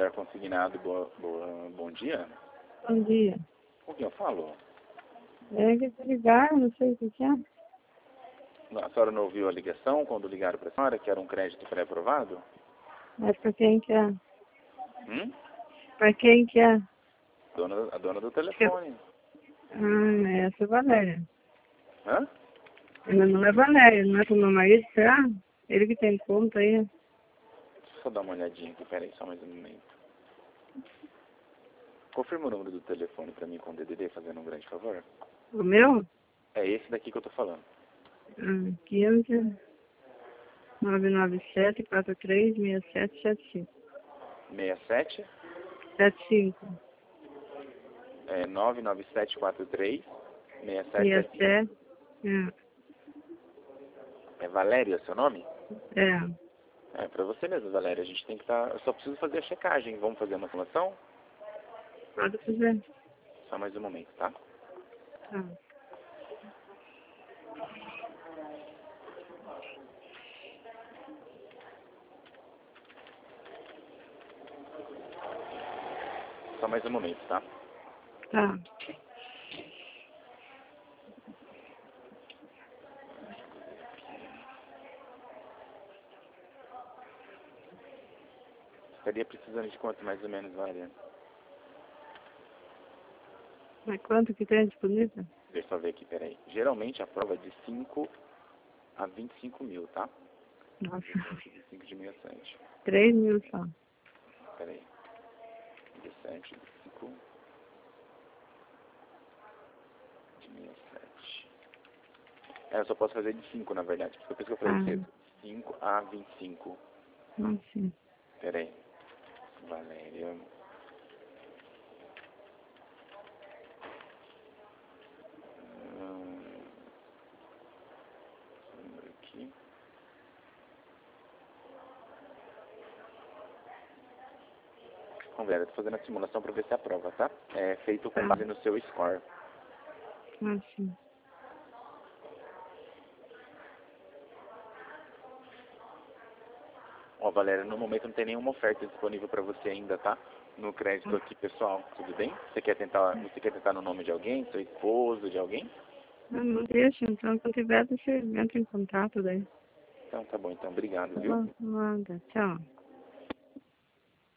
Bazar Consignado, bom dia. Bom dia. Com quem eu falo? É que ligaram, não sei o que é. A senhora não ouviu a ligação quando ligaram para a senhora, que era um crédito pré-aprovado? Mas pra quem que é? Hum? Pra quem que é? A dona do telefone. Essa é Valéria. Hã? Meu nome é Valéria, não é pro meu marido, será? Ele que tem conta aí. Deixa eu só dar uma olhadinha aqui, peraí, só mais um momento. Confirma o número do telefone para mim com o DDD, fazendo um grande favor. O meu? É esse daqui que eu tô falando. 15 997 43 6775. 67 75. 99743 6775. 67. É Valéria seu nome? É. É, pra você mesmo, Valéria. A gente tem que estar... Eu só preciso fazer a checagem. Vamos fazer uma simulação? Pode fazer. Só mais um momento, tá? Tá. Só mais um momento, tá? Tá. Estaria precisando de quanto mais ou menos, Valéria? Mas quanto que tem disponível? Deixa eu só ver aqui, peraí. Geralmente a prova é de 5 a 25 mil, tá? Nossa. 5 de 67. 3 mil só. Peraí. 17, 5 de 67. É, eu só posso fazer de 5, na verdade. Por isso que eu falei cedo. 5 a 25. Nossa. Peraí. Valéria. Número aqui. Bom, galera, eu tô fazendo a simulação para ver se aprova, tá? É feito com base no seu score. Nossa. Ó, Valéria, no momento não tem nenhuma oferta disponível para você ainda, tá? No crédito aqui, pessoal. Tudo bem? Você quer tentar no nome de alguém? Seu esposo, de alguém? Não deixa, então, quando tiver, você entra em contato daí. Então, tá bom. Então, obrigado, Tá viu? bom, manda. Tchau.